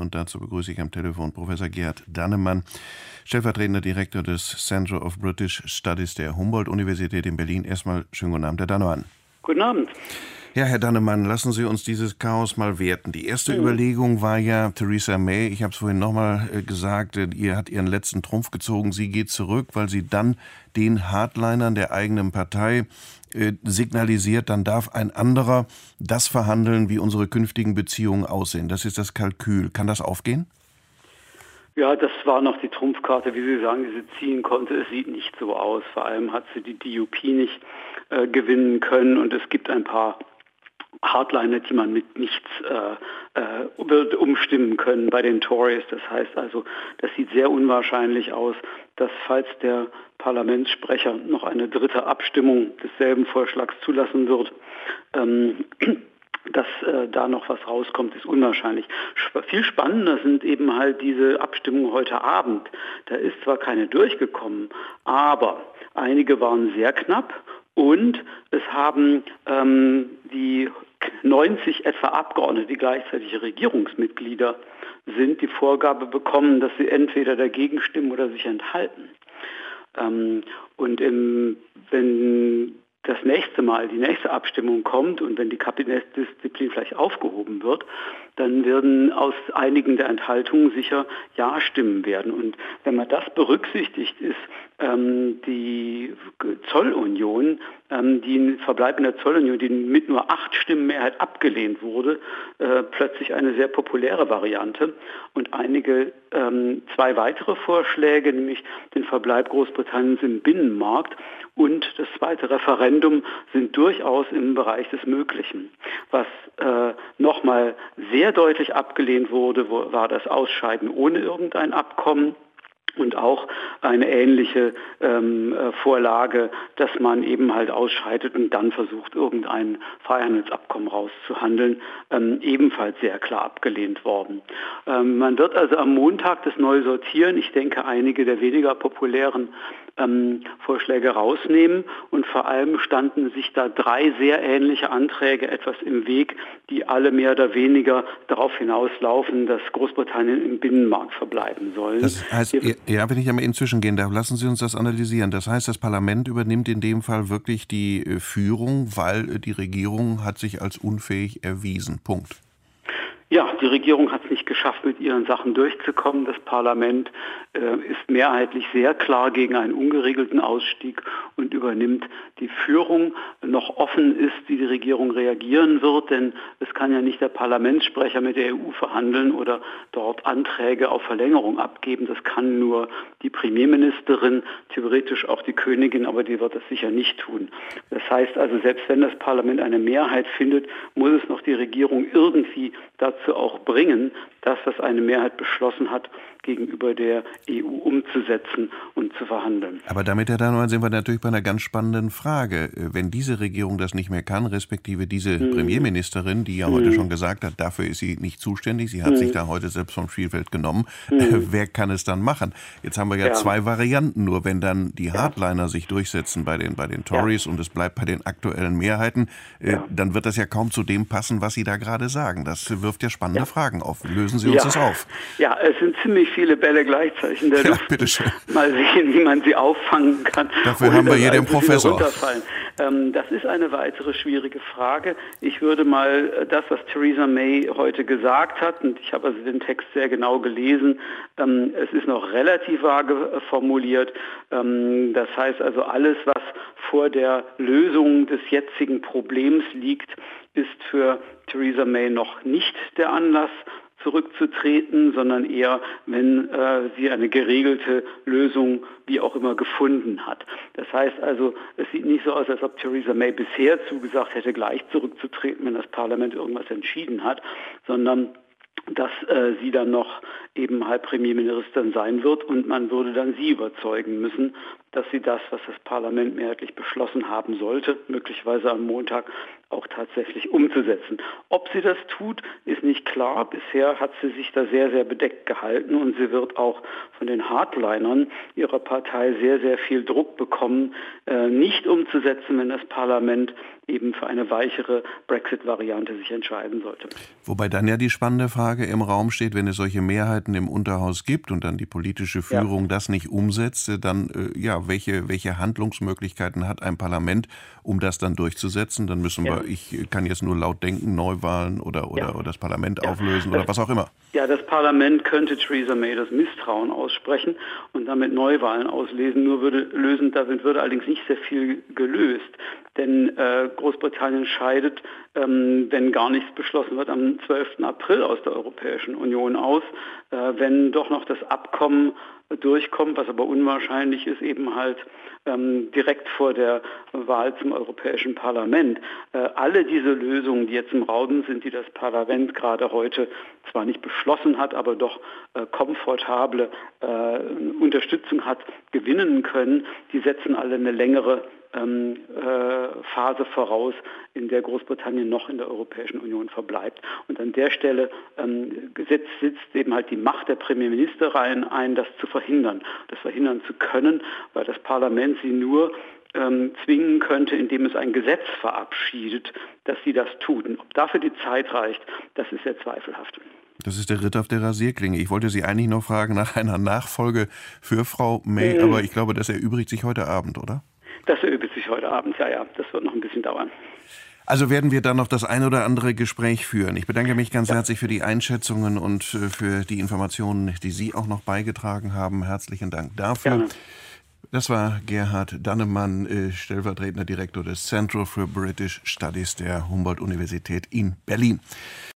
Und dazu begrüße ich am Telefon Professor Gerd Dannemann, stellvertretender Direktor des Center of British Studies der Humboldt-Universität in Berlin. Erstmal schönen guten Abend, Herr Dannemann. Guten Abend. Ja, Herr Dannemann, lassen Sie uns dieses Chaos mal werten. Die erste Überlegung war ja, Theresa May, ich habe es vorhin nochmal gesagt, ihr hat ihren letzten Trumpf gezogen, sie geht zurück, weil sie dann den Hardlinern der eigenen Partei signalisiert, dann darf ein anderer das verhandeln, wie unsere künftigen Beziehungen aussehen. Das ist das Kalkül. Kann das aufgehen? Ja, das war noch die Trumpfkarte, wie Sie sagen, die sie ziehen konnte. Es sieht nicht so aus. Vor allem hat sie die DUP nicht gewinnen können und es gibt ein paar Hardliner, die man mit nichts wird umstimmen können bei den Tories. Das heißt also, das sieht sehr unwahrscheinlich aus, dass falls der Parlamentssprecher noch eine dritte Abstimmung desselben Vorschlags zulassen wird, dass da noch was rauskommt, ist unwahrscheinlich. Viel spannender sind eben halt diese Abstimmungen heute Abend. Da ist zwar keine durchgekommen, aber einige waren sehr knapp und es haben die 90 etwa Abgeordnete, die gleichzeitig Regierungsmitglieder sind, die Vorgabe bekommen, dass sie entweder dagegen stimmen oder sich enthalten. Wenn das nächste Mal die nächste Abstimmung kommt und wenn die Kabinettsdisziplin vielleicht aufgehoben wird, dann werden aus einigen der Enthaltungen sicher Ja-Stimmen werden. Und wenn man das berücksichtigt, ist die Zollunion, die Verbleib in der Zollunion, die mit nur 8 Stimmen Mehrheit abgelehnt wurde, plötzlich eine sehr populäre Variante. Und zwei weitere Vorschläge, nämlich den Verbleib Großbritanniens im Binnenmarkt und das zweite Referendum, sind durchaus im Bereich des Möglichen. Was nochmal sehr deutlich abgelehnt wurde, war das Ausscheiden ohne irgendein Abkommen. Und auch eine ähnliche Vorlage, dass man eben halt ausscheidet und dann versucht, irgendein Freihandelsabkommen rauszuhandeln, ebenfalls sehr klar abgelehnt worden. Man wird also am Montag das neu sortieren. Ich denke, einige der weniger populären Vorschläge rausnehmen und vor allem standen sich da 3 sehr ähnliche Anträge etwas im Weg, die alle mehr oder weniger darauf hinauslaufen, dass Großbritannien im Binnenmarkt verbleiben soll. Das heißt, ja, wenn ich einmal inzwischen gehen darf, lassen Sie uns das analysieren. Das heißt, das Parlament übernimmt in dem Fall wirklich die Führung, weil die Regierung hat sich als unfähig erwiesen. Punkt. Ja, die Regierung hat es nicht geschafft, mit ihren Sachen durchzukommen. Das Parlament ist mehrheitlich sehr klar gegen einen ungeregelten Ausstieg und übernimmt die Führung. Noch offen ist, wie die Regierung reagieren wird, denn es kann ja nicht der Parlamentssprecher mit der EU verhandeln oder dort Anträge auf Verlängerung abgeben. Das kann nur die Premierministerin, theoretisch auch die Königin, aber die wird das sicher nicht tun. Das heißt also, selbst wenn das Parlament eine Mehrheit findet, muss es noch die Regierung irgendwie dazu auch bringen, das, was eine Mehrheit beschlossen hat, gegenüber der EU umzusetzen und zu verhandeln. Aber damit, Herr Dannemann, sind wir natürlich bei einer ganz spannenden Frage. Wenn diese Regierung das nicht mehr kann, respektive diese Premierministerin, die ja heute schon gesagt hat, dafür ist sie nicht zuständig, sie hat sich da heute selbst vom Spielfeld genommen, wer kann es dann machen? Jetzt haben wir ja 2 Varianten, nur wenn dann die Hardliner sich durchsetzen bei den Tories und es bleibt bei den aktuellen Mehrheiten, dann wird das ja kaum zu dem passen, was Sie da gerade sagen. Das wirft ja spannende Fragen auf. Lösen Sie uns das auf. Ja, es sind ziemlich viele Bälle gleichzeitig in der Luft. Bitteschön. Mal sehen, wie man sie auffangen kann. Dafür haben wir hier den Professor. Das ist eine weitere schwierige Frage. Ich würde mal das, was Theresa May heute gesagt hat, und ich habe also den Text sehr genau gelesen, es ist noch relativ vage formuliert. Das heißt also, alles, was vor der Lösung des jetzigen Problems liegt, ist für Theresa May noch nicht der Anlass, zurückzutreten, sondern eher, wenn sie eine geregelte Lösung wie auch immer gefunden hat. Das heißt also, es sieht nicht so aus, als ob Theresa May bisher zugesagt hätte, gleich zurückzutreten, wenn das Parlament irgendwas entschieden hat, sondern dass sie dann noch eben halt Premierministerin sein wird und man würde dann sie überzeugen müssen, dass sie das, was das Parlament mehrheitlich beschlossen haben sollte, möglicherweise am Montag auch tatsächlich umzusetzen. Ob sie das tut, ist nicht klar. Bisher hat sie sich da sehr, sehr bedeckt gehalten und sie wird auch von den Hardlinern ihrer Partei sehr, sehr viel Druck bekommen, nicht umzusetzen, wenn das Parlament eben für eine weichere Brexit-Variante sich entscheiden sollte. Wobei dann ja die spannende Frage im Raum steht, wenn es solche Mehrheiten im Unterhaus gibt und dann die politische Führung das nicht umsetzt, dann welche Handlungsmöglichkeiten hat ein Parlament, um das dann durchzusetzen? Dann müssen wir, ich kann jetzt nur laut denken, Neuwahlen oder das Parlament auflösen oder was auch immer. Ja, das Parlament könnte Theresa May das Misstrauen aussprechen und damit Neuwahlen auslösen. Damit würde allerdings nicht sehr viel gelöst. Denn Großbritannien scheidet, wenn gar nichts beschlossen wird, am 12. April aus der Europäischen Union aus. Wenn doch noch das Abkommen durchkommt, was aber unwahrscheinlich ist, eben halt direkt vor der Wahl zum Europäischen Parlament. Alle diese Lösungen, die jetzt im Raum sind, die das Parlament gerade heute zwar nicht beschlossen hat, aber doch komfortable Unterstützung hat gewinnen können, die setzen alle eine längere Phase voraus, in der Großbritannien noch in der Europäischen Union verbleibt. Und an der Stelle sitzt eben halt die Macht der Premierministerin ein, das zu verhindern. Das verhindern zu können, weil das Parlament sie nur zwingen könnte, indem es ein Gesetz verabschiedet, dass sie das tut. Und ob dafür die Zeit reicht, das ist sehr zweifelhaft. Das ist der Ritt auf der Rasierklinge. Ich wollte Sie eigentlich noch fragen nach einer Nachfolge für Frau May, aber ich glaube, das erübrigt sich heute Abend, oder? Das erübrigt sich heute Abend, ja. Das wird noch ein bisschen dauern. Also werden wir dann noch das ein oder andere Gespräch führen. Ich bedanke mich ganz herzlich für die Einschätzungen und für die Informationen, die Sie auch noch beigetragen haben. Herzlichen Dank dafür. Gerne. Das war Gerhard Dannemann, stellvertretender Direktor des Centre for British Studies der Humboldt-Universität in Berlin.